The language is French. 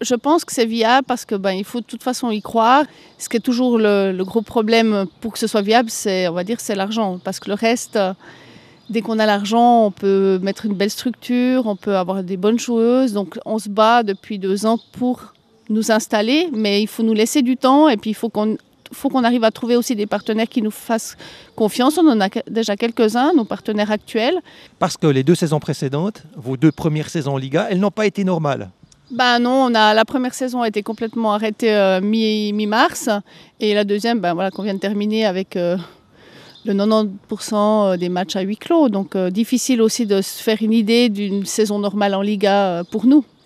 Je pense que c'est viable parce que il faut de toute façon y croire. Ce qui est toujours le gros problème pour que ce soit viable, c'est l'argent. Parce que le reste, dès qu'on a l'argent, on peut mettre une belle structure, on peut avoir des bonnes joueuses. Donc on se bat depuis 2 ans pour nous installer, mais il faut nous laisser du temps et puis il faut qu'on arrive à trouver aussi des partenaires qui nous fassent confiance. On en a déjà quelques-uns, nos partenaires actuels. Parce que les 2 saisons précédentes, vos 2 premières saisons en Liga, elles n'ont pas été normales. Non, la première saison a été complètement arrêtée mi-mars et la deuxième, qu'on vient de terminer avec le 90% des matchs à huis clos. Donc difficile aussi de se faire une idée d'une saison normale en Liga pour nous.